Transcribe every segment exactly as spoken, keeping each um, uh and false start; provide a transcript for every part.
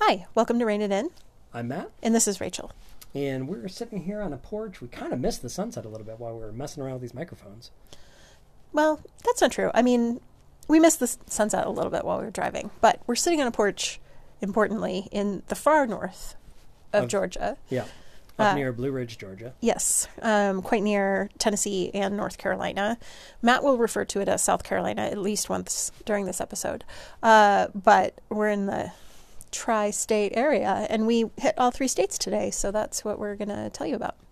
Hi, welcome to Rein It In, I'm Matt, and this is Rachel. and we're sitting here on a porch. We kind of missed the sunset a little bit while we were messing around with these microphones. Well, that's not true. I mean, we missed the s- sunset a little bit while we were driving, but we're sitting on a porch, importantly, in the far north of Of- Georgia. Yeah, up Uh, near Blue Ridge, Georgia. Yes, um, quite near Tennessee and North Carolina. Matt will refer to it as South Carolina at least once during this episode. Uh, but we're in the tri-state area, and we hit all three states today, so that's what we're going to tell you about.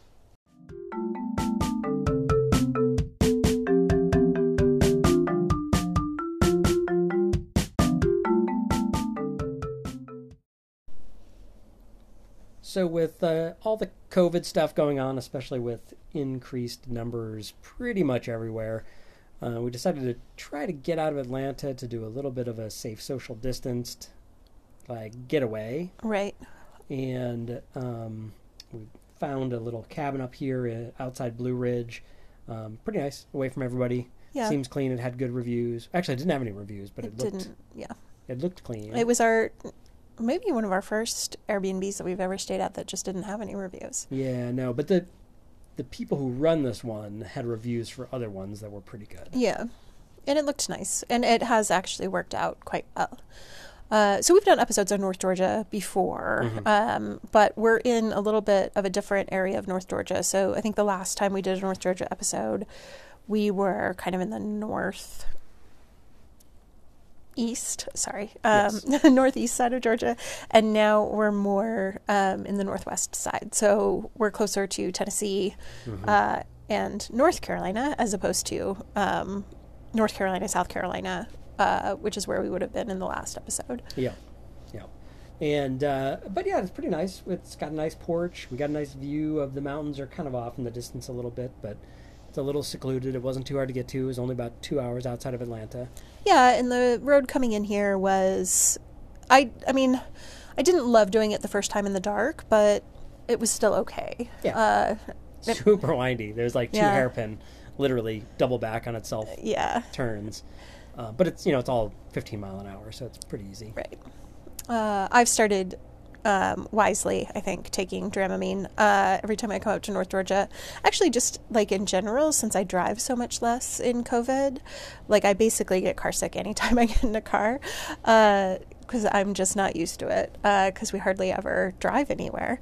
So with uh, all the COVID stuff going on, especially with increased numbers pretty much everywhere, uh, we decided to try to get out of Atlanta to do a little bit of a safe social distanced like getaway. Right. And um, we found a little cabin up here uh, outside Blue Ridge. Um, pretty nice, away from everybody. Yeah. Seems clean. It had good reviews. Actually, it didn't have any reviews, but it, It looked didn't, yeah. it looked clean. It was our, maybe one of our first Airbnbs that we've ever stayed at that just didn't have any reviews. Yeah, no, but the the people who run this one had reviews for other ones that were pretty good. Yeah. And it looked nice. And it has actually worked out quite well. Uh, so we've done episodes on North Georgia before, Mhm. um, but we're in a little bit of a different area of North Georgia. So I think the last time we did a North Georgia episode, we were kind of in the north east, sorry, um, northeast side of Georgia, and now we're more um, in the northwest side. So we're closer to Tennessee Mhm. uh, and North Carolina as opposed to um, North Carolina, South Carolina, uh, which is where we would have been in the last episode. Yeah, yeah. And, uh, but yeah, it's pretty nice. It's got a nice porch. We got a nice view of the mountains. Are kind of off in the distance a little bit, but it's a little secluded. It wasn't too hard to get to. It was only about two hours outside of Atlanta. Yeah, and the road coming in here was, I, I mean, I didn't love doing it the first time in the dark, but it was still okay. Yeah. Uh, It- Super windy. There's like two Yeah. hairpin, literally double back on itself yeah, turns. Uh, but it's, you know, it's all fifteen mile an hour, so it's pretty easy. right. Uh, I've started um, wisely, I think, taking Dramamine uh, every time I come up to North Georgia. Actually, just like in general, since I drive so much less in COVID, like I basically get car sick anytime I get in a car because I'm just not used to it because we hardly ever drive anywhere.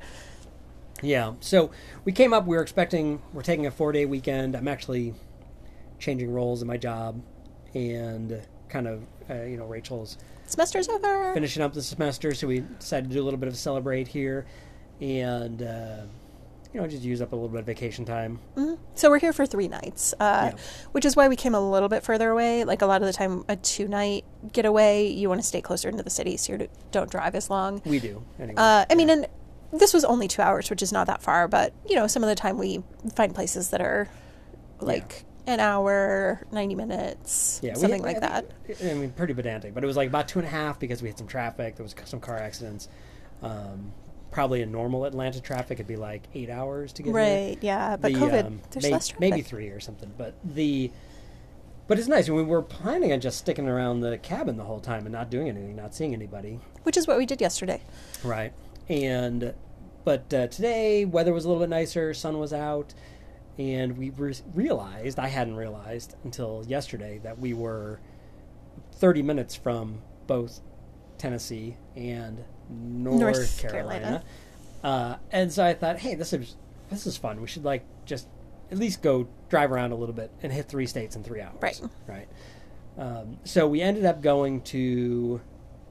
Yeah. So we came up, we were expecting, we're taking a four day weekend. I'm actually changing roles in my job and kind of, uh, you know, Rachel's Semester's over. finishing up the semester, so we decided to do a little bit of a celebrate here and, uh, you know, just use up a little bit of vacation time. Mhm. So we're here for three nights, uh, Yeah. which is why we came a little bit further away. Like a lot of the time, a two-night getaway, you want to stay closer into the city so you don't drive as long. We do, anyway. Uh, I mean, Yeah. and this was only two hours, which is not that far, but, you know, some of the time we find places that are like an hour, ninety minutes, Yeah, we- something we- like that. I mean, pretty pedantic, but it was like about two and a half because we had some traffic. There was some car accidents. Um, probably in normal Atlanta traffic, it'd be like eight hours to get here. Right, yeah, but The, COVID, um, there's may- less traffic. maybe three or something. But the, but it's nice. We were planning on just sticking around the cabin the whole time and not doing anything, not seeing anybody. Which is what we did yesterday. Right. And but uh, today weather was a little bit nicer. Sun was out, and we re- realized I hadn't realized until yesterday that we were thirty minutes from both Tennessee and North, North Carolina. Carolina. Uh, and so I thought, hey, this is this is fun. We should like just at least go drive around a little bit and hit three states in three hours. Right. Right. Um, so we ended up going to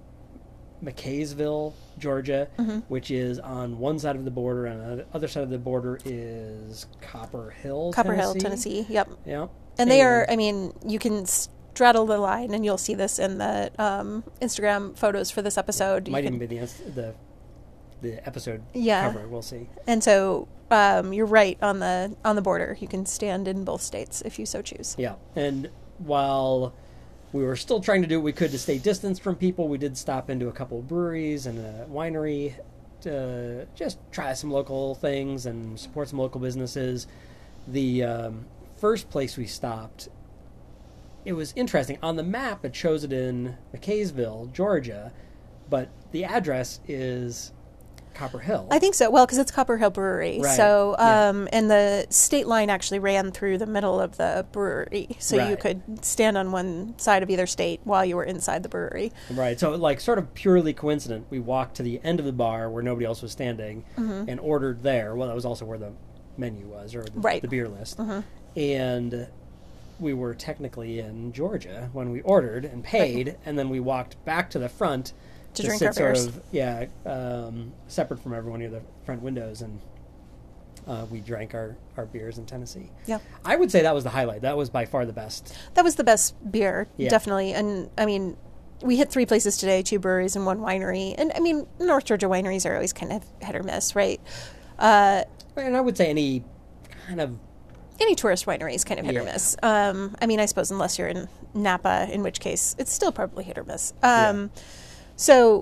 McKaysville, Georgia, Mhm. which is on one side of the border, and on the other side of the border is Copper Hill, Copper Tennessee. Hill, Tennessee. Yep. Yeah. And they are, I mean, you can straddle the line, and you'll see this in the um, Instagram photos for this episode. You Might can- even be the ins- the the episode Yeah. cover. We'll see. And so um, you're right on the on the border. You can stand in both states if you so choose. Yeah. And while we were still trying to do what we could to stay distanced from people, we did stop into a couple of breweries and a winery to just try some local things and support some local businesses. The um, first place we stopped, it was interesting. On the map, it shows it in McKaysville, Georgia, but the address is Copper Hill. I think so. Well, because it's Copper Hill Brewery. Right. So, Yeah. um, and the state line actually ran through the middle of the brewery. So you Right. could stand on one side of either state while you were inside the brewery. Right. So, like, sort of purely coincident, we walked to the end of the bar where nobody else was standing Mm-hmm. and ordered there. Well, that was also where the menu was, or the, Right. the beer list. Mm-hmm. And we were technically in Georgia when we ordered and paid, and then we walked back to the front To to drink sit our sort beers. of, yeah, um, separate from everyone near the front windows, and uh, we drank our, our beers in Tennessee. Yeah. I would say that was the highlight. That was by far the best. That was the best beer, Yeah. definitely. And I mean, we hit three places today, two breweries and one winery. And I mean, North Georgia wineries are always kind of hit or miss, right? Uh, And I would say any kind of any tourist winery is kind of hit or Yeah. miss. Um, I mean, I suppose unless you're in Napa, in which case it's still probably hit or miss. Um, So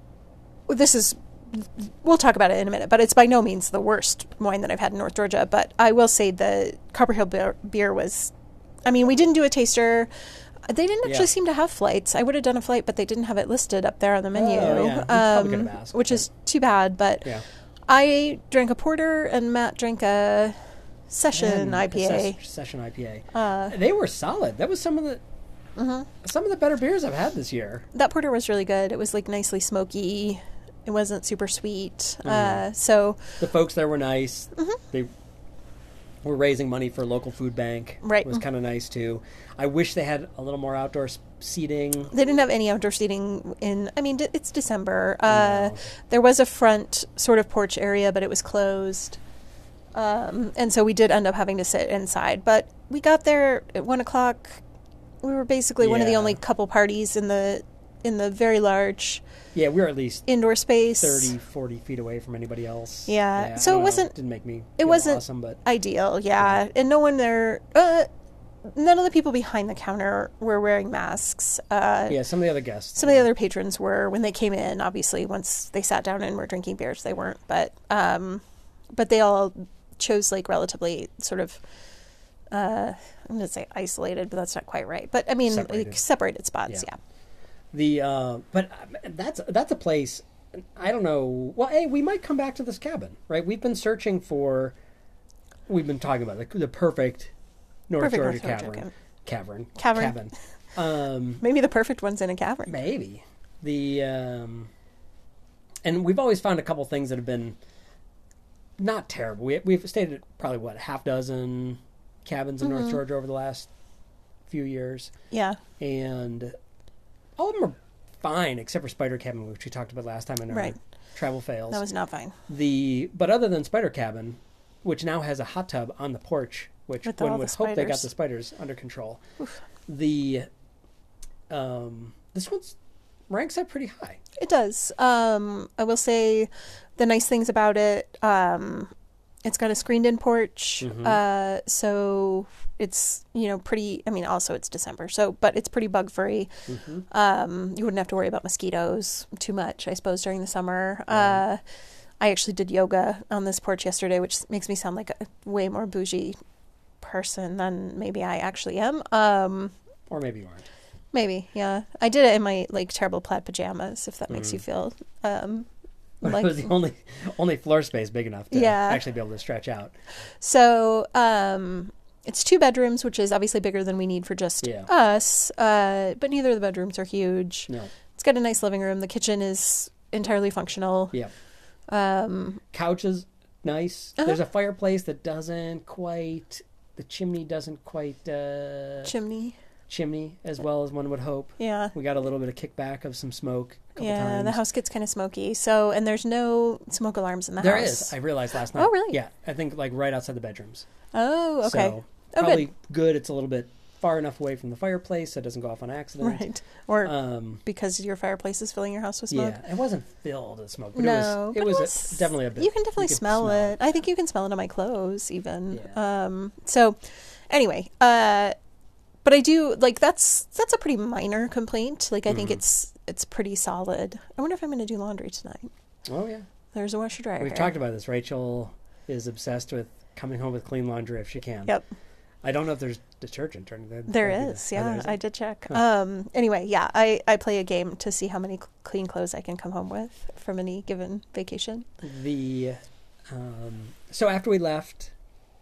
this is, we'll talk about it in a minute, but it's by no means the worst wine that I've had in North Georgia. But I will say the Copper Hill beer, beer was, I mean, we didn't do a taster. They didn't actually Yeah. seem to have flights. I would have done a flight, but they didn't have it listed up there on the menu, Oh, yeah. We probably could um, have asked, which but- is too bad. But yeah. I drank a porter and Matt drank a session And I P A. a ses- session I P A. Uh, They were solid. That was some of the mhm. some of the better beers I've had this year. That porter was really good. It was like nicely smoky. It wasn't super sweet. Mm-hmm. Uh, so The folks there were nice. Mm-hmm. They were raising money for a local food bank. Right. It was kind of nice too. I wish they had a little more outdoor s- seating. they didn't have any outdoor seating in, I mean, d- it's December. Uh, No. There was a front sort of porch area, but it was closed. Um, and so we did end up having to sit inside. But we got there at one o'clock. We were basically one of the Yeah. only couple parties in the in the very large Yeah, we were at least indoor space. thirty, forty feet away from anybody else. Yeah, I so don't it know. wasn't- Didn't make me. it feel wasn't- awesome, but Ideal, yeah. And no one there, uh, none of the people behind the counter were wearing masks. Uh, yeah, some of the other guests. Some of the other patrons were when they came in. Obviously, once they sat down and were drinking beers, they weren't. But um, but they all chose like relatively sort of. Uh, I'm going to say isolated, but that's not quite right. But I mean, Separated. like separated spots. Yeah. Yeah. The uh, but uh, that's that's a place. I don't know. Well, hey, we might come back to this cabin, right? We've been searching for. We've been talking about the, the perfect North Perfect Georgia North Georgia cavern. Cavern. Cavern. Cabin. Um, Maybe the perfect one's in a cavern. maybe the um, and we've always found a couple things that have been not terrible. We we've stayed at probably what a half dozen cabins in Mm-hmm. North Georgia over the last few years, Yeah. and all of them are fine except for Spider Cabin, which we talked about last time in our Right. travel fails. That was not fine. The but other than Spider Cabin, which now has a hot tub on the porch, which With one all would the hope they got spiders. the spiders under control. The um, this one's ranks up pretty high. It does. Um, I will say the nice things about it. Um, it's got a screened-in porch, Mhm. uh, so it's you know pretty. I mean, also it's December, so but it's pretty bug-free. Mm-hmm. Um, you wouldn't have to worry about mosquitoes too much, I suppose, during the summer. Right. Uh, I actually did yoga on this porch yesterday, which makes me sound like a way more bougie person than maybe I actually am. Um, Or maybe you aren't. maybe, yeah. I did it in my like terrible plaid pajamas, if that makes Mhm. you feel um, But like it was the only only floor space big enough to Yeah. actually be able to stretch out. So um, it's two bedrooms, which is obviously bigger than we need for just Yeah. us. Uh, but neither of the bedrooms are huge. No. It's got a nice living room. The kitchen is entirely functional. Yeah. Um, Couch is nice. Uh-huh. There's a fireplace that doesn't quite. The chimney doesn't quite uh, chimney. chimney as well as one would hope. Yeah. We got a little bit of kickback of some smoke. A couple Yeah, times. the house gets kind of smoky. So, and there's no smoke alarms in the There house. is. I realized last night. Oh, really? Yeah, I think like right outside the bedrooms. Oh, okay. So Oh, probably good. good. It's a little bit far enough away from the fireplace so it doesn't go off on accident. Right. Or Um, because your fireplace is filling your house with smoke. yeah, it wasn't filled with smoke, but No, it was. It but was, it a- was- definitely a bit. You can definitely could smell, it. I think you can smell it on my clothes, even. Yeah. Um, so, anyway, uh, but I do like that's that's a pretty minor complaint. Like I think Mhm. it's it's pretty solid. I wonder if I'm going to do laundry tonight. Oh yeah, There's a washer dryer. we've here. talked about this. Rachel is obsessed with coming home with clean laundry if she can. Yep. I don't know if there's detergent or anything. There That'd be is, the- oh, yeah. there is I it? did check. Huh. Um, anyway, yeah, I, I play a game to see how many cl- clean clothes I can come home with from any given vacation. The um, so after we left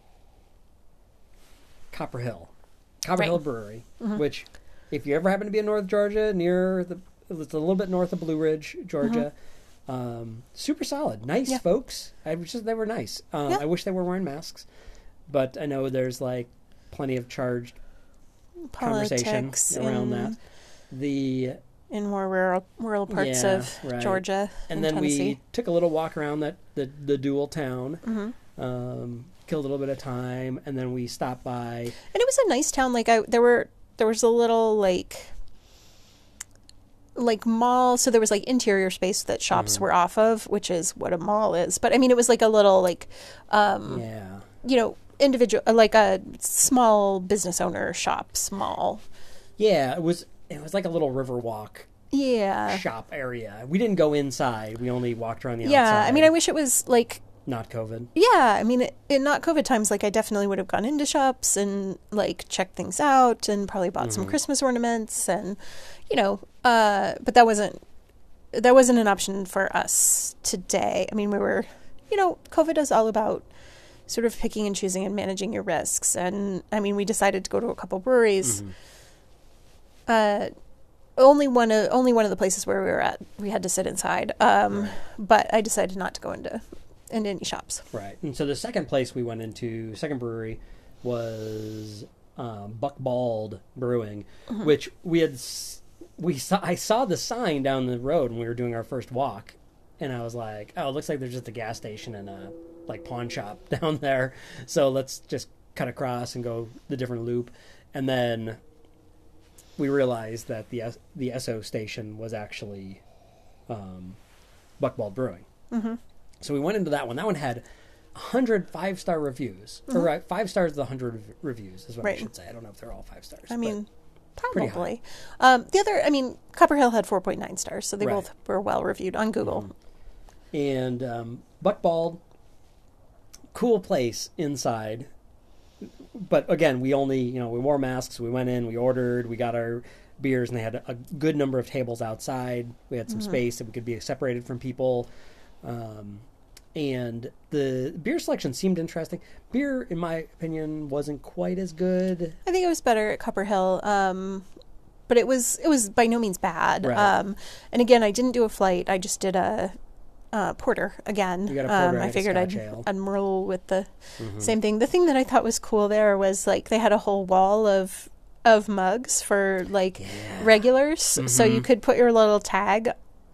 Copper Hill, Copper Right. Hill Brewery, Mhm. which if you ever happen to be in North Georgia, near the it's a little bit north of Blue Ridge, Georgia. Um, super solid, nice Yeah. folks. I was just they were nice. Um, Yeah. I wish they were wearing masks, but I know there's like plenty of charged conversation Politics around in, that. The in more rural rural parts Yeah, of right. Georgia and and then Tennessee. we took a little walk around that the the dual town. hmm Um, killed a little bit of time, and then we stopped by. And it was a nice town. Like I, there were there was a little like like mall. So there was like interior space that shops Mhm. were off of, which is what a mall is. But I mean, it was like a little like, um, Yeah, you know, individual like a small business owner shops mall. yeah. It was it was like a little Riverwalk Yeah. shop area. We didn't go inside. We only walked around the Yeah, outside. I mean, I wish it was like, not COVID. yeah, I mean, it, in not COVID times, like I definitely would have gone into shops and like checked things out and probably bought some Mhm. Christmas ornaments and, you know, uh, but that wasn't that wasn't an option for us today. I mean, we were, you know, COVID is all about sort of picking and choosing and managing your risks. And I mean, we decided to go to a couple breweries. Mhm. Uh, only one of only one of the places where we were at, we had to sit inside. Um, Right. But I decided not to go into into any shops. Right. And so the second place we went into, second brewery, was um, Buck Bald Brewing, Mm-hmm. which we had s- we saw. I saw the sign down the road when we were doing our first walk, and I was like, "Oh, it looks like there's just a gas station and a like pawn shop down there. So let's just cut across and go the different loop." And then we realized that the S- the Esso station was actually um, Buck Bald Brewing. Mm-hmm. So we went into that one. That one had one hundred five-star reviews. Or right, five stars of the one hundred reviews is what I Right. should say. I don't know if they're all five stars. I but- mean, pretty high. probably. Um, the other, I mean, Copper Hill had four point nine stars, so they Right. both were well reviewed on Google. and um, Buck Bald, cool place inside. But again, we only, you know, we wore masks. We went in, we ordered, we got our beers, and they had a good number of tables outside. We had some Mm-hmm. space that we could be separated from people. Um, and the beer selection seemed interesting. Beer, in my opinion, wasn't quite as good. I think it was better at Copper Hill, um, but it was it was by no means bad. Right. Um, and again, I didn't do a flight. I just did a, uh porter again. You got a porter um, and I a figured I'd, Scotch ale. I'd roll with the Mhm. same thing. The thing that I thought was cool there was like they had a whole wall of of mugs for like Yeah. regulars, so you Mhm. could put your little tag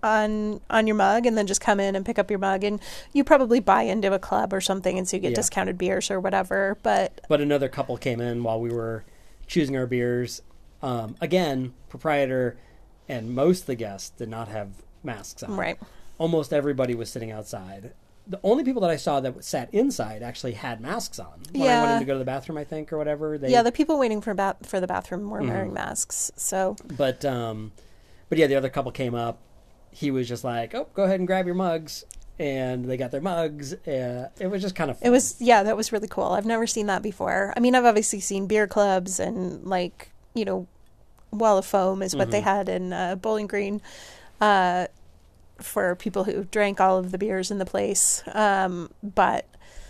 on on your mug and then just come in and pick up your mug, and you probably buy into a club or something, and so you get Yeah. discounted beers or whatever. But But another couple came in while we were choosing our beers. Um, again, proprietor and most of the guests did not have masks on. right, Almost everybody was sitting outside. The only people that I saw that sat inside actually had masks on. When I Yeah. went in to go to the bathroom, I think, or whatever. They, yeah, the people waiting for ba- for the bathroom were Mhm. wearing masks. So But um, but yeah, the other couple came up. He was just like, "Oh, go ahead and grab your mugs," and they got their mugs. Uh, it was just kind of fun. it was, yeah, that was really cool. I've never seen that before. I mean, I've obviously seen beer clubs and like, you know, Wall of Foam is what they Mhm. had in uh, Bowling Green uh, for people who drank all of the beers in the place. Um, but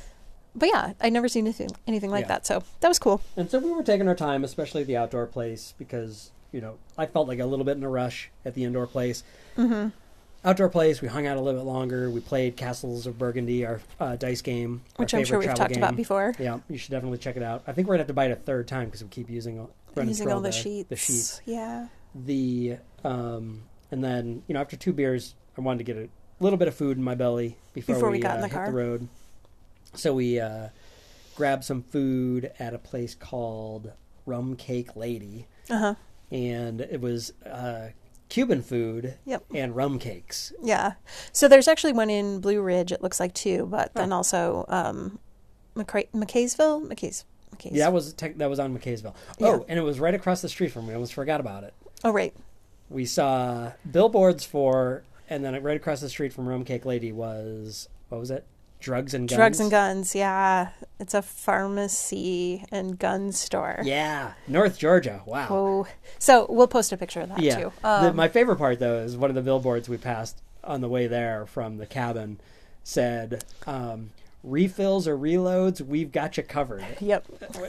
but yeah, I'd never seen anything anything like Yeah. that. So that was cool. And so we were taking our time, especially at the outdoor place, because, you know, I felt like a little bit in a rush at the indoor place. Mm-hmm. Outdoor place, we hung out a little bit longer. We played Castles of Burgundy, our uh, dice game. our Which I'm sure favorite we've travel talked about game. before. Yeah, you should definitely check it out. I think we're going to have to buy it a third time because we keep using, all- running Using through all the, the sheets. The sheets. Yeah. The, um, and then, you know, after two beers, I wanted to get a little bit of food in my belly before, Before we, we got uh, in the hit car. the road. So we uh, grabbed some food at a place called Rum Cake Lady. Uh huh. And it was uh, Cuban food Yep. and rum cakes. Yeah. So there's actually one in Blue Ridge, it looks like, too, but then Oh. also um, McCra- McKaysville? McKays. McKays. Yeah, that was tech that was on McKaysville. Yeah. Oh, and it was right across the street from me. I almost forgot about it. Oh, right. We saw billboards for, and then right across the street from Rum Cake Lady was, what was it? Drugs and Guns. Drugs and Guns, yeah. It's a pharmacy and gun store. Yeah, North Georgia. Wow. Oh, so we'll post a picture of that Yeah. too. Um, the, my favorite part, though, is one of the billboards we passed on the way there from the cabin said, um, refills or reloads, we've got you covered. Yep.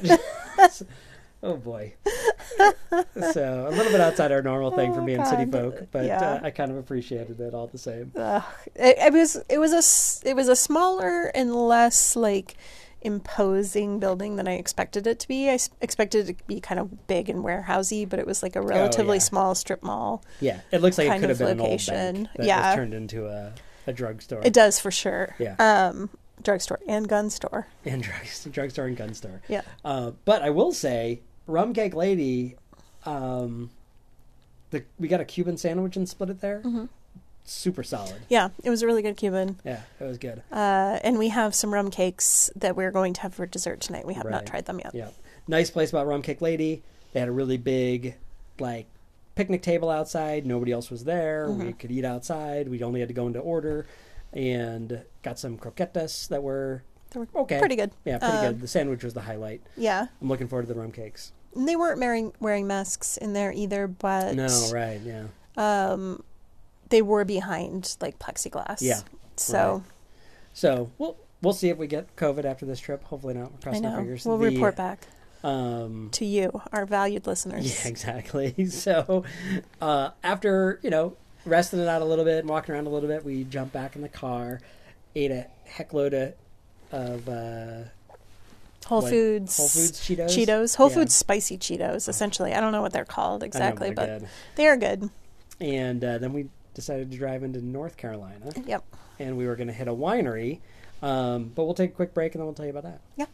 Oh, boy. So, a little bit outside our normal thing Oh, for being God. city folk, but Yeah. uh, I kind of appreciated it all the same. Ugh. It, it was it was a s- it was a smaller and less like imposing building than I expected it to be. I s- expected it to be kind of big and warehousey, but it was like a relatively yeah. small strip mall. Yeah, it looks like it Kind could have of been location. an old bank that Yeah. was turned into a, a drugstore. It does for sure. Yeah. Um, drugstore and gun store. And drugs, drugstore and gun store. Yeah. Uh, but I will say, Rum Cake Lady, um, the we got a Cuban sandwich and split it there. Mm-hmm. Super solid. Yeah, it was a really good Cuban. Yeah, it was good. Uh, and we have some rum cakes that we're going to have for dessert tonight. We have Right. not tried them yet. Yeah. Nice place about Rum Cake Lady. They had a really big, like, picnic table outside. Nobody else was there. Mm-hmm. We could eat outside. We only had to go into order. And got some croquetas that were They were okay. pretty good. Yeah, pretty Uh, good. The sandwich was the highlight. Yeah. I'm looking forward to the rum cakes. And they weren't wearing, wearing masks in there either, but No, right, yeah. um, they were behind like plexiglass. Yeah, So right. So we'll we'll see if we get COVID after this trip. Hopefully not. We're I crossing our know. fingers. We'll The, report back Um, to you, our valued listeners. yeah, exactly. So uh, after, you know, resting it out a little bit and walking around a little bit, we jumped back in the car, ate a heckload of, of uh, Whole what, Foods. Whole Foods Cheetos. Cheetos. Whole Yeah. Foods spicy Cheetos, essentially. I don't know what they're called I know, exactly, but but they're good. they are good. And uh, then we decided to drive into North Carolina. Yep. And we were going to hit a winery. Um, but we'll take a quick break and then we'll tell you about that. Yeah.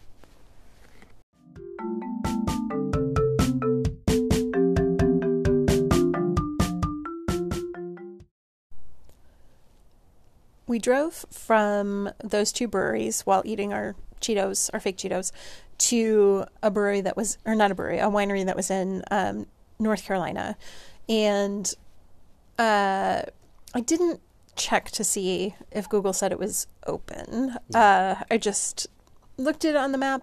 We drove from those two breweries while eating our Cheetos, our fake Cheetos, to a brewery that was, or not a brewery, a winery that was in um, North Carolina. And uh, I didn't check to see if Google said it was open. Uh, I just looked at it on the map.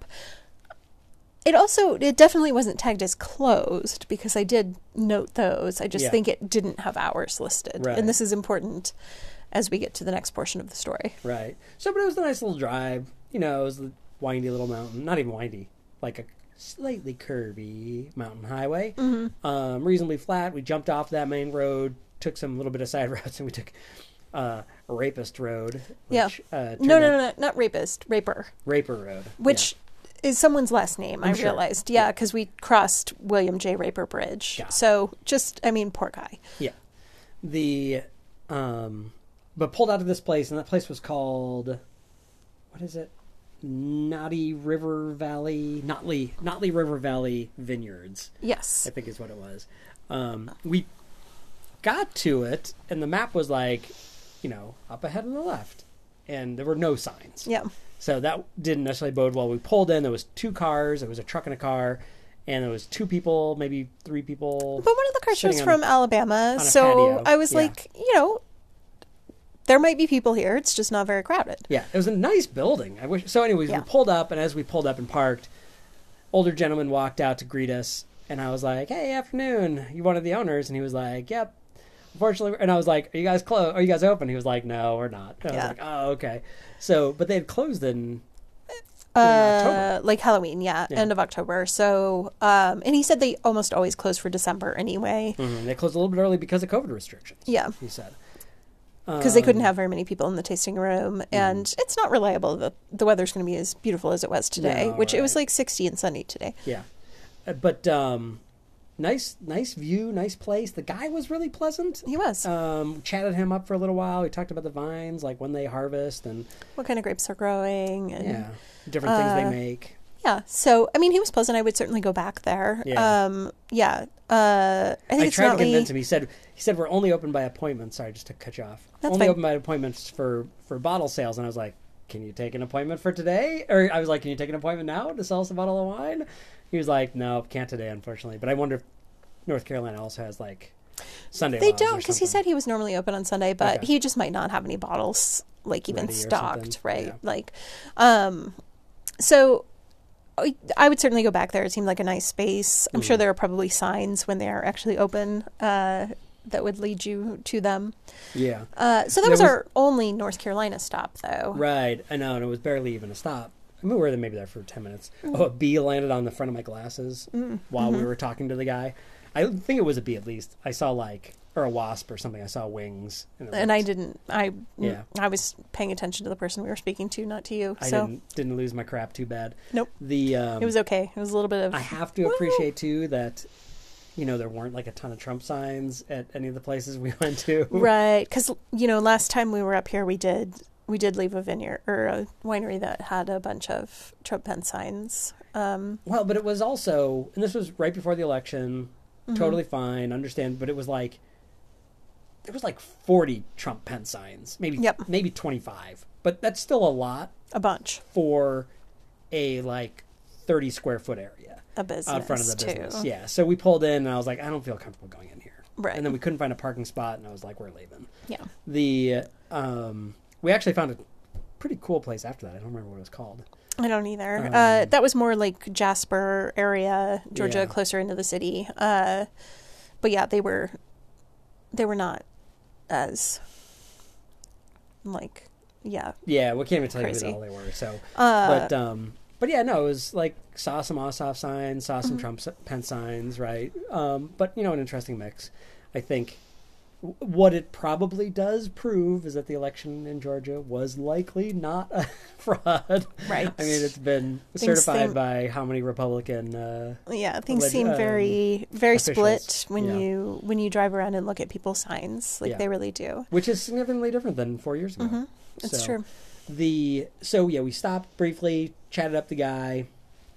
It also, it definitely wasn't tagged as closed because I did note those. I just Yeah. think it didn't have hours listed. Right. And this is important as we get to the next portion of the story. Right. So, but it was a nice little drive. You know, it was a windy little mountain. Not even windy. Like a slightly curvy mountain highway. Mm-hmm. Um, reasonably flat. We jumped off that main road, took some little bit of side roads, and we took uh, a Rapist Road. Which, Yeah. Uh, turned No, no, out- no, no, not rapist, raper, Raper Road. which is someone's last name, I I'm sure. realized. Yeah, because we crossed William J. Raper Bridge. Yeah. So just, I mean, poor guy. Yeah. The, um, but pulled out of this place, and that place was called, what is it? Knotty River Valley, Notley, Notley River Valley Vineyards, Yes. I think is what it was. Um, we got to it, and the map was like, you know, up ahead on the left, and there were no signs. Yeah. So that didn't necessarily bode well. We pulled in, there was two cars, there was a truck and a car, and there was two people, maybe three people. But one of the cars was sitting on from a- Alabama. a So patio. I was Yeah. like, you know, there might be people here. It's just not very crowded. Yeah, it was a nice building. I wish. So, anyways, Yeah. we pulled up, and as we pulled up and parked, older gentleman walked out to greet us, and I was like, "Hey, afternoon. You one of the owners?" And he was like, "Yep." Unfortunately, and I was like, "Are you guys closed? Are you guys open?" He was like, "No, we're not." And I Yeah. was like, "Oh, okay." So, but they had closed in. Uh, October. like Halloween, yeah, Yeah. end of October. So, um, and he said they almost always close for December anyway. Mhm, They closed a little bit early because of COVID restrictions. Yeah. He said. Because they couldn't Um, have very many people in the tasting room, and it's not reliable that the weather's going to be as beautiful as it was today, No, which it was right. like sixty and sunny today. Yeah, Uh, but um, nice, nice view, nice place. The guy was really pleasant. He was. Um, chatted him up for a little while. We talked about the vines, like when they harvest, and What kind of grapes are growing? And, yeah, different things uh, they make. yeah. So, I mean, he was pleasant. I would certainly go back there. Yeah. Um, yeah. Uh, I think I it's tried to Notley- convince him. He said he said we're only open by appointment. Sorry, just to cut you off. That's only fine. open by appointments for for bottle sales, and I was like, "Can you take an appointment for today?" Or I was like, "Can you take an appointment now to sell us a bottle of wine?" He was like, "No, can't today, unfortunately." But I wonder if North Carolina also has like Sunday. They laws don't, or because he something. said he was normally open on Sunday, but Okay. he just might not have any bottles like even Ready or stocked, something. right? Yeah. Like, um, so I I would certainly go back there. It seemed like a nice space. I'm Mm. sure there are probably signs when they are actually open uh, that would lead you to them. Yeah. Uh, so that There was, was- our only North Carolina stop, though. Right. I know, and it was barely even a stop. I mean, we were there maybe there for ten minutes. Oh, a bee landed on the front of my glasses Mm. while we Mhm. were talking to the guy. I think it was a bee at least. I saw like, or a wasp or something. I saw wings. And, it And I was- didn't. I Yeah. I was paying attention to the person we were speaking to, not to you. I so didn't didn't lose my crap too bad. Nope. The um, it was okay. It was a little bit of. I have to appreciate too that, you know, there weren't like a ton of Trump signs at any of the places we went to. Right, because you know, last time we were up here, we did we did leave a vineyard or a winery that had a bunch of Trump pen signs. Um, Well, but it was also, and this was right before the election. mhm. Totally fine, understand. But it was like there was like forty Trump pen signs, maybe Yep. maybe twenty-five. But that's still a lot a bunch for a like thirty square foot area a business out front of the too. business. Yeah. So we pulled in, and I was like, I don't feel comfortable going in here. Right. And then we couldn't find a parking spot, and I was like, we're leaving. Yeah. The um, we actually found a pretty cool place after that. I don't remember what it was called. I don't either. Um, uh, that was more like Jasper area, Georgia, Yeah. closer into the city. Uh, but yeah, they were they were not as like yeah. Yeah, we can't even tell Crazy. you who the hell they were. So, Uh, but um, but yeah, no, it was like saw some Ossoff signs, saw some Mhm. Trump s- pen signs, right? Um, but you know, an interesting mix. I think w- what it probably does prove is that the election in Georgia was likely not a fraud. Right. I mean, it's been Things certified seem- by how many Republican? Uh, Yeah, things leg- seem um, very very officials. split when Yeah. you when you drive around and look at people's signs, like Yeah. they really do. which is significantly different than four years ago. hmm It's So, true. The so yeah, we stopped briefly, chatted up the guy,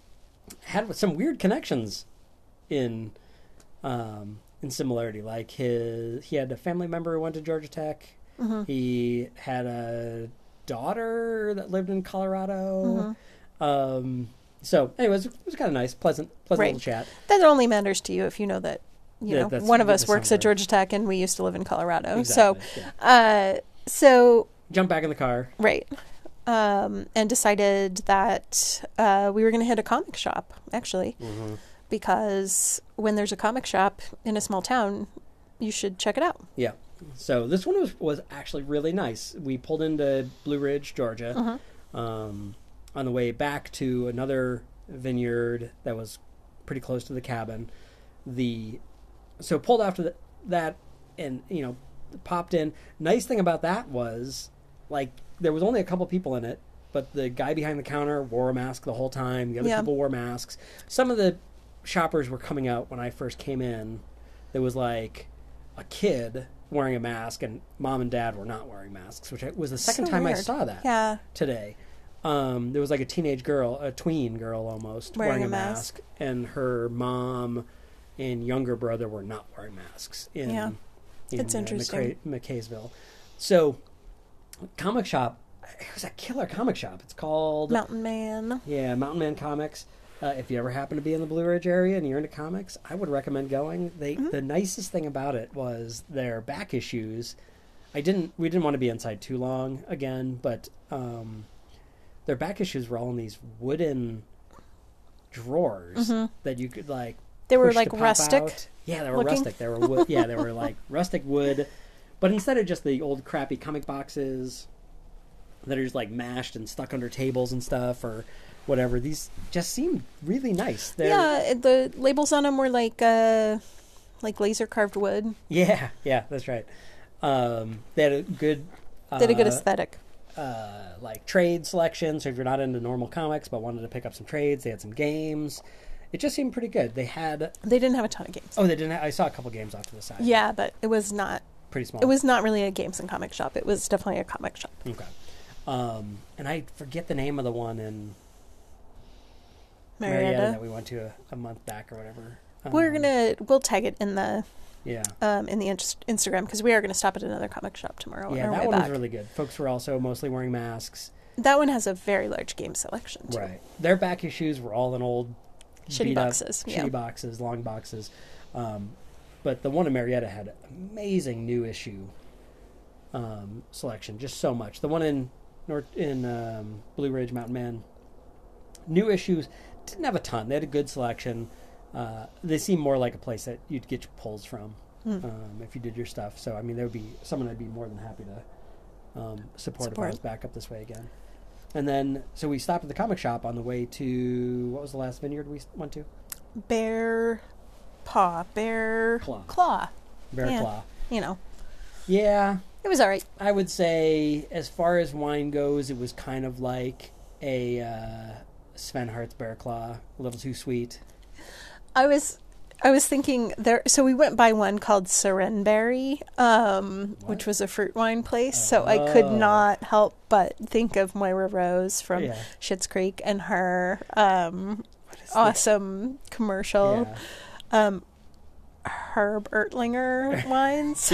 had some weird connections in um, in similarity. Like his he had a family member who went to Georgia Tech. hmm He had a daughter that lived in Colorado. hmm Um, so, anyways, it was kind of nice, pleasant, pleasant Right. little chat. That only matters to you if you know that you Yeah, know that's- one of us that's works similar. at Georgia Tech and we used to live in Colorado. Exactly. So, yeah. uh, so Jump back in the car. right, um, and decided that uh, we were going to hit a comic shop actually, Mm-hmm. because when there's a comic shop in a small town, you should check it out. Yeah. So this one was was actually really nice. We pulled into Blue Ridge, Georgia. hmm um, on the way back to another vineyard that was pretty close to the cabin. The so pulled after the, that, and you know, popped in. Nice thing about that was, like, there was only a couple people in it, but the guy behind the counter wore a mask the whole time. The other Yeah. people wore masks. Some of the shoppers were coming out when I first came in. There was like a kid wearing a mask, and mom and dad were not wearing masks, which I, was the second So time I weird. saw that Yeah. today. Um, there was like a teenage girl, a tween girl almost, Wearing wearing, a a mask. mask. and her mom and younger brother were not wearing masks. In, Yeah. in, It's uh, interesting. McCray- McKaysville. So, comic shop. It was a killer comic shop. It's called Mountain Man. yeah Mountain Man Comics. Uh, if you ever happen to be in the Blue Ridge area and you're into comics, I would recommend going. They Mhm. the nicest thing about it was their back issues. I didn't we didn't want to be inside too long again, but um, their back issues were all in these wooden drawers Mhm. that you could like. They were push like to pop rustic. out. Yeah, they were looking. rustic. They were wood. Yeah, they were like rustic wood, but instead of just the old crappy comic boxes that are just like mashed and stuck under tables and stuff or whatever, these just seemed really nice. They're, Yeah, it- the labels on them were like uh, like laser carved wood. yeah, yeah, that's right. Um, they had a good. Uh, They had a good aesthetic. uh, like trade selection. So if you're not into normal comics but wanted to pick up some trades, they had some games. It just seemed pretty good. They had They didn't have a ton of games. oh they didn't. Have, I saw a couple games off to the side. Yeah, but it was not. pretty small. It was not really a games and comic shop. It was definitely a comic shop. okay. Um, and I forget the name of the one in Marietta, Marietta. that we went to a, a month back or whatever. Um, We're gonna we'll tag it in the yeah. um, in the inst- Instagram because we are gonna stop at another comic shop tomorrow. Yeah, on our that way one back. was really good. Folks were also mostly wearing masks. That one has a very large game selection too. Right. Their back issues were all in old Shitty beat up, boxes, shitty yeah. boxes, long boxes. Um, but the one in Marietta had amazing new issue um, selection, just so much. The one in North in um, Blue Ridge Mountain Man, new issues didn't have a ton. They had a good selection. Uh, they seem more like a place that you'd get your pulls from mm. um, if you did your stuff. So I mean, there would be someone I'd be more than happy to um, support, support if I was back up this way again. And then, so we stopped at the comic shop on the way to, what was the last vineyard we went to? Bear Paw. Bear Claw. Claw. Bear yeah. Claw. You know. Yeah. It was all right. I would say, as far as wine goes, it was kind of like a uh, Sven Hart's Bear Claw, a little too sweet. I was... I was thinking there, so we went by one called Serenberry, um, which was a fruit wine place. Oh. So I could not help but think of Moira Rose from yeah. Schitt's Creek and her um, awesome this? commercial, yeah. um, Herb Ertlinger wines.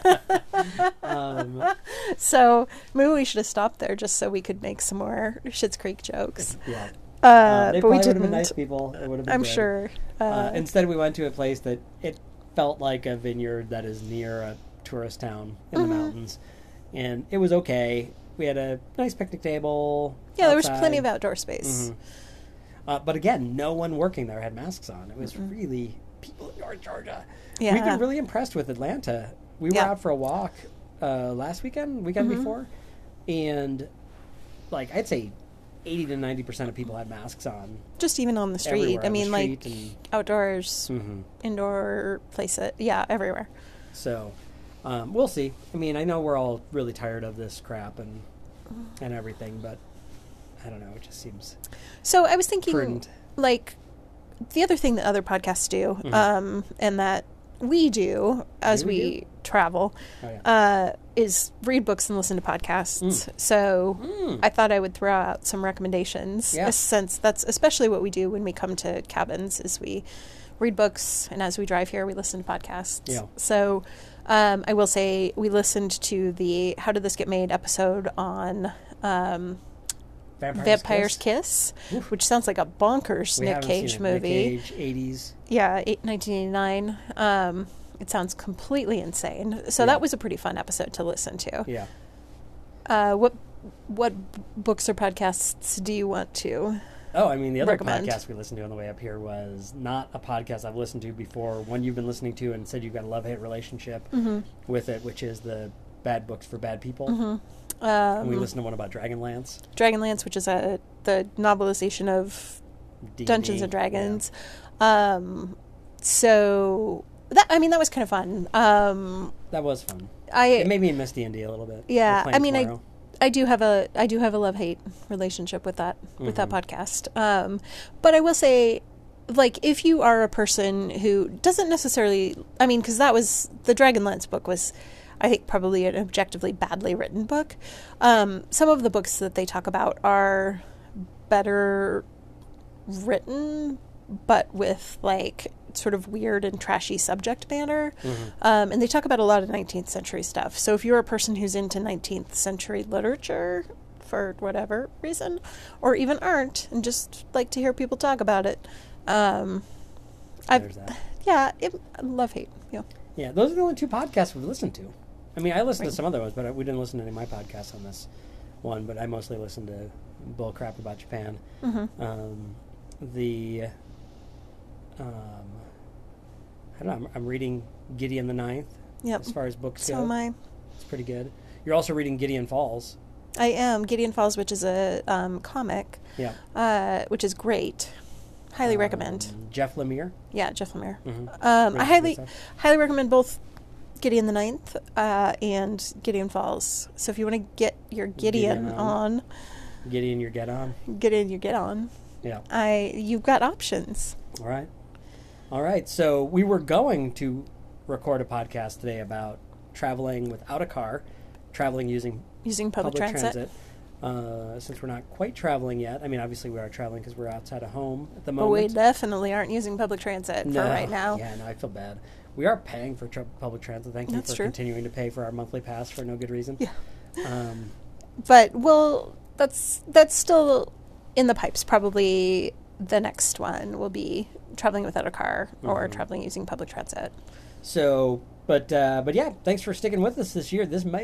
um, so maybe we should have stopped there just so we could make some more Schitt's Creek jokes. Yeah. Uh, uh, they but we would didn't. have been nice people. It would have been I'm good. sure. Uh, uh, instead, we went to a place that it felt like a vineyard that is near a tourist town in mm-hmm. the mountains, and it was okay. We had a nice picnic table. Yeah, outside. There was plenty of outdoor space. Mm-hmm. Uh, but again, no one working there had masks on. It was mm-hmm. really people in North Georgia. Yeah. We've been really impressed with Atlanta. We were yeah. out for a walk uh, last weekend, weekend mm-hmm. before, and like I'd say. eighty to ninety percent of people had masks on. Just even on the street. I mean, like, and, outdoors, mm-hmm. indoor places. Yeah, everywhere. So, um, we'll see. I mean, I know we're all really tired of this crap and and everything, but I don't know. It just seems So I was thinking, prudent. like, the other thing that other podcasts do, mm-hmm. um, and that we do as we, we do? travel, oh, yeah. uh, is read books and listen to podcasts. Mm. So mm. I thought I would throw out some recommendations, yeah. since that's especially what we do when we come to cabins, is we read books, and as we drive here, we listen to podcasts. Yeah. So um, I will say we listened to the How Did This Get Made episode on um, Vampire's, Vampire's Kiss, Kiss which sounds like a bonkers we Nick Cage seen it. movie. Nick Cage, eighties. Yeah, eight, nineteen eighty-nine. Um, it sounds completely insane. So yeah. that was a pretty fun episode to listen to. Yeah. Uh, what what books or podcasts do you want to Oh, I mean, the other recommend? podcast we listened to on the way up here was not a podcast I've listened to before, one you've been listening to and said you've got a love-hate relationship mm-hmm. with it, which is the Bad Books for Bad People. Mm-hmm. Um, and we listened to one about Dragonlance. Dragonlance, which is a the novelization of D and D. Dungeons and Dragons. Yeah. Um, so that I mean that was kind of fun. Um, that was fun. I it made me miss D and D a little bit. Yeah, I mean tomorrow. I I do have a I do have a love-hate relationship with that with mm-hmm. that podcast. Um, but I will say, like, if you are a person who doesn't necessarily, I mean, because that was the Dragonlance book was. I think probably an objectively badly written book. Um, some of the books that they talk about are better written, but with like sort of weird and trashy subject matter. Mm-hmm. Um, and they talk about a lot of nineteenth century stuff. So if you're a person who's into nineteenth century literature for whatever reason, or even aren't, and just like to hear people talk about it, um, There's that. Yeah, it, love hate. Yeah. Yeah, those are the only two podcasts we've listened to. I mean, I listened right. to some other ones, but we didn't listen to any of my podcasts on this one. But I mostly listened to bull crap about Japan. Mm-hmm. Um, the, um, I don't know. I'm, I'm reading Gideon the Ninth. Yep. As far as books so go, am I. It's pretty good. You're also reading Gideon Falls. I am Gideon Falls, which is a um, comic. Yeah. Uh, which is great. Highly um, recommend. Jeff Lemire. Yeah, Jeff Lemire. Mm-hmm. Um, I highly, highly recommend both Gideon the Ninth uh, and Gideon Falls. So if you want to get your Gideon, Gideon on, on, Gideon your get on, Gideon your get on. Yeah. I you've got options. All right, all right. So we were going to record a podcast today about traveling without a car, traveling using using public, public transit. transit. Uh, since we're not quite traveling yet. I mean, obviously we are traveling because we're outside of home at the moment. But we definitely aren't using public transit no. for right now. Yeah, no, I feel bad. We are paying for tra- public transit. Thank you That's for true. continuing to pay for our monthly pass for no good reason. Yeah. Um, but, well, that's that's still in the pipes. Probably the next one will be traveling without a car or mm-hmm. traveling using public transit. So, but, uh, but yeah, thanks for sticking with us this year. This might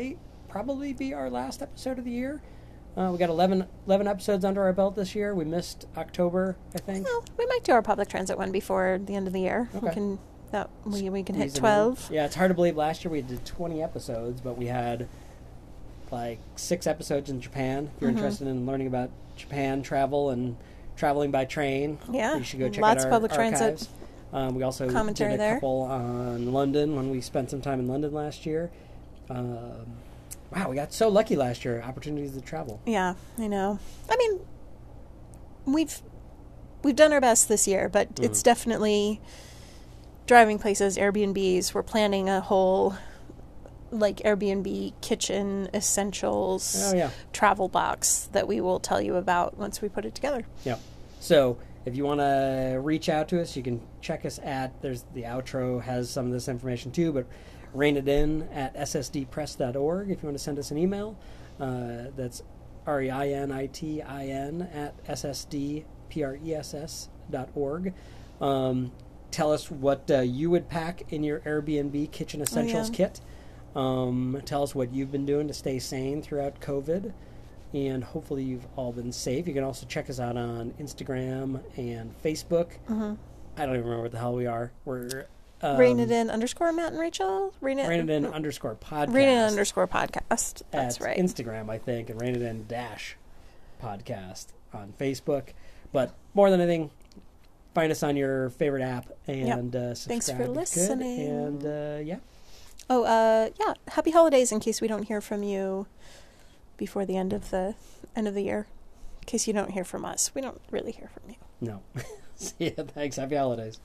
probably be our last episode of the year. Uh, we got eleven, eleven episodes under our belt this year. We missed October, I think. Well, we might do our public transit one before the end of the year. Okay. We can that we we can hit Reason- twelve. Yeah, it's hard to believe last year we did twenty episodes, but we had like six episodes in Japan. If you're Mm-hmm. interested in learning about Japan travel and traveling by train, Yeah, you should go check lots out of our public transit archives. Um, we also commentary did a there. couple on London when we spent some time in London last year. Um, wow, we got so lucky last year. Opportunities to travel. Yeah, I know. I mean, we've we've done our best this year, but Mm. it's definitely driving places, Airbnbs. We're planning a whole like Airbnb kitchen essentials Oh yeah. travel box that we will tell you about once we put it together. Yep. So if you want to reach out to us, you can check us at, there's the outro has some of this information too, but rein it in at s s d press dot org if you want to send us an email. Uh, that's R E I N I T I N at S S D P R E S S dot org. Um, tell us what uh, you would pack in your Airbnb kitchen essentials yeah. kit. Um, tell us what you've been doing to stay sane throughout COVID. And hopefully you've all been safe. You can also check us out on Instagram and Facebook. Mm-hmm. I don't even remember what the hell we are. We're um, Rein it in underscore Matt and Rachel. Rein it, Rein it in underscore podcast. Rein it in underscore podcast. That's at right. Instagram, I think, and Rein it in dash podcast on Facebook. But more than anything, find us on your favorite app and uh, subscribe. Thanks for if you could. listening. And uh, yeah, Oh, uh, yeah. Happy holidays in case we don't hear from you before the end of the end of the year. In case you don't hear from us, we don't really hear from you. no. See ya. Thanks. Happy holidays.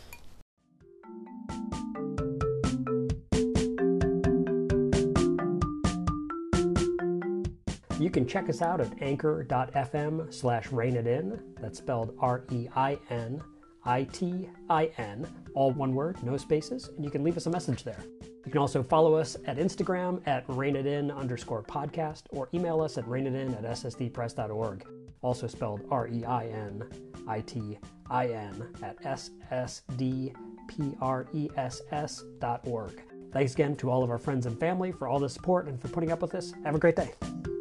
You can check us out at anchor.fm slash rein it in. That's spelled R E I N I T I N, all one word, no spaces, and you can leave us a message there. You can also follow us at Instagram at reinitin underscore podcast or email us at reinitin at s s d press dot org, also spelled R E I N I T I N at S S D P R E S S dot org. Thanks again to all of our friends and family for all the support and for putting up with us. Have a great day.